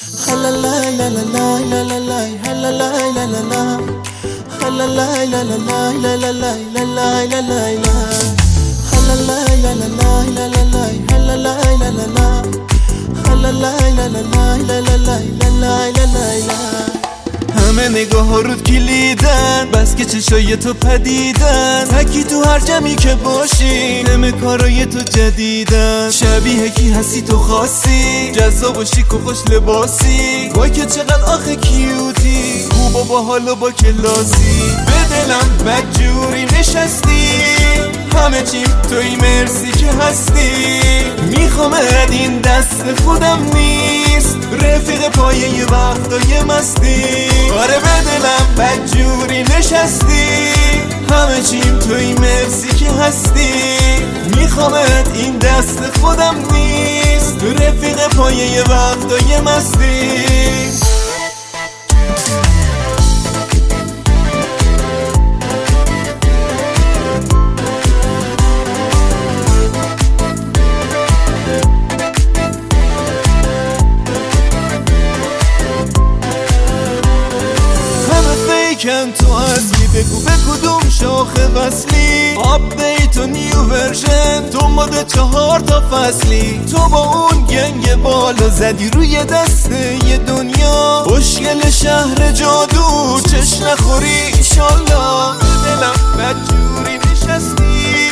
همه نگاه ها رود کلیدن، بس که چشای تو پدیدن. تکی تو هر جمعی که باشی، همه کارای تو جدیدن. شبیه کی هستی تو خاصی، جذاب و شیک و خوش لباسی. وای که چقدر آخه کیوتی، خوب و با حال و با کلاسی. به دلم بدجوری نشستی، همه چیم توی مرسی که هستی. میخوامد این دست خودم نیست، رفیق پایه وقتای مستی. آره به دلم بدجوری نشستی، همه چیم توی مرسی که هستی. میخوامد این دست خودم نیست، رفیق پایه وقتای مستی. کن تو اصلی، بگو به کدوم شاخه وصلی. آپدیت و نیو ورژن، تو ماده 4 تا فصلی. تو با اون گنگ بالا زدی روی دسته ی دنیا. خوشگل شهر جادو، چش نخوری ایشالله. دلم بدجوری نشستی،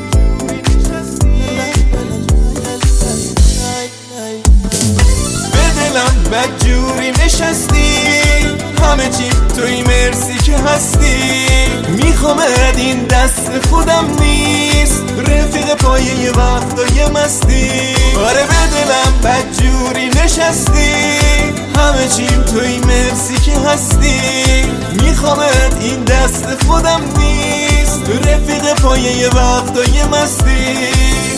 به دلم بدجوری نشستی. همه چی توی مرسی که هستی. میخوامد این دست خودم نیست، رفیق پایه وقتای مستی. آره به دلم بدجوری نشستی، همه چیم توی مرسی که هستی. میخوامد این دست خودم نیست، رفیق پایه وقتای مستی.